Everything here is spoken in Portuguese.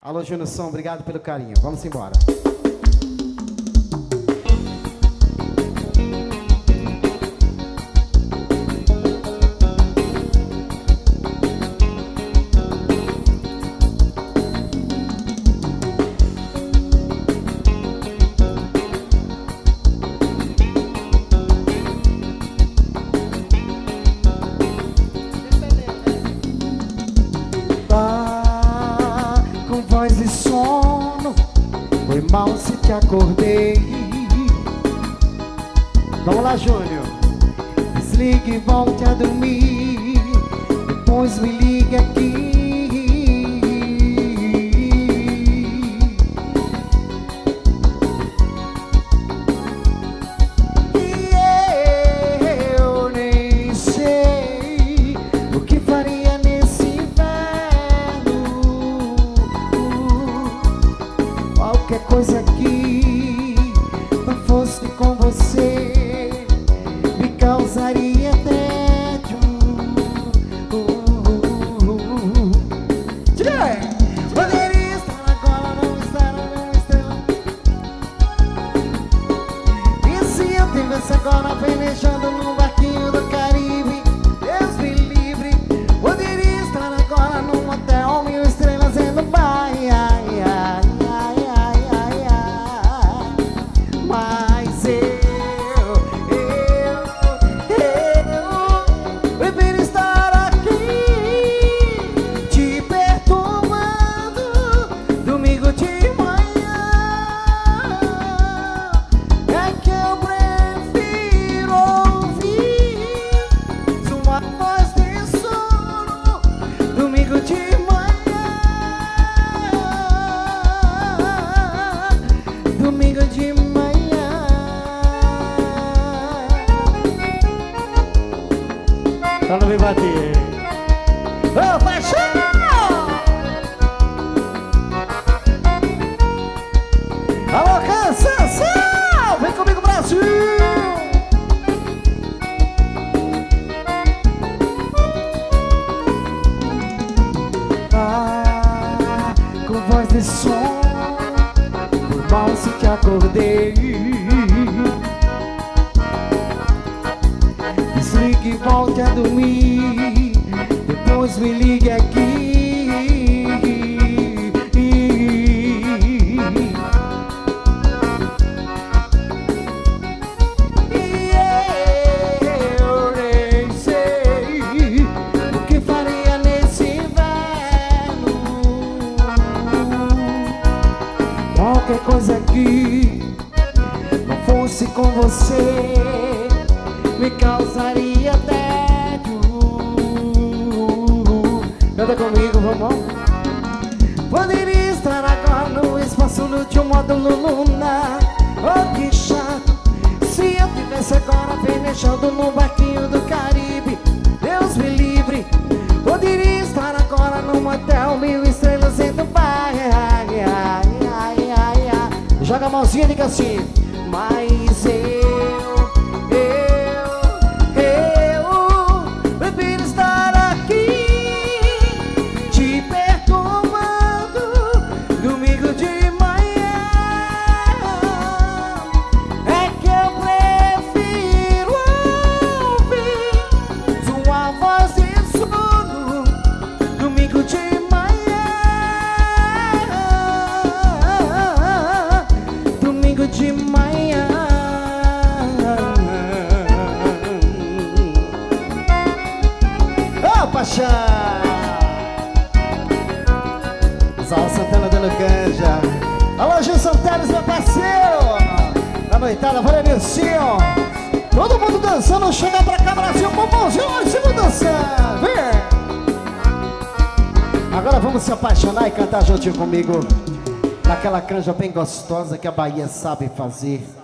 Alô, Júnior Som, obrigado pelo carinho. Vamos embora. Voz e sono, foi mal se te acordei. Vamos lá, Júnior. Desligue e volte a dormir, depois me ligue aqui. E eu nem sei o que faria nesse inverno. Qualquer coisa que não fosse com você me causaria tédio. Poderia estar agora, não estar, não estar. E se eu tivesse agora pelejando no barquinho do Caribe? Deus me livre. Poderia estar agora num hotel 1000 estrelas em Dubai. Mas eu prefiro estar aqui te perturbando domingo de manhã. É que eu prefiro ouvir sua voz de sono domingo de manhã. Domingo de manhã. Só não me bater. Ô, paixão! Alô, cansação! Vem comigo, Brasil! Com voz de som, por mal se te acordei. Desligue e volte a dormir, depois me ligue aqui. E eu nem sei o que faria nesse inverno. Qualquer coisa que não fosse com você me causaria tédio. Canta comigo, vamos. Poderia estar agora no espaço de um módulo lunar. Oh, que chato se eu tivesse agora pelejando no barquinho do Caribe. Deus me livre. Poderia estar agora num hotel 1000 estrelas em Dubai. Joga a mãozinha e diga assim. Mas eu prefiro estar aqui te perturbando domingo de manhã. É que eu prefiro ouvir sua voz de sono domingo de manhã. Domingo de manhã. Paixão. Zal Santana dando canja. Alô, Gil Santeres, meu parceiro. Da noitada, valeu, Nilcinho. Todo mundo dançando, chega pra cá, Brasil, bombonzinho, lá em cima dançando. Vem. Agora vamos se apaixonar e cantar juntinho comigo naquela canja bem gostosa que a Bahia sabe fazer.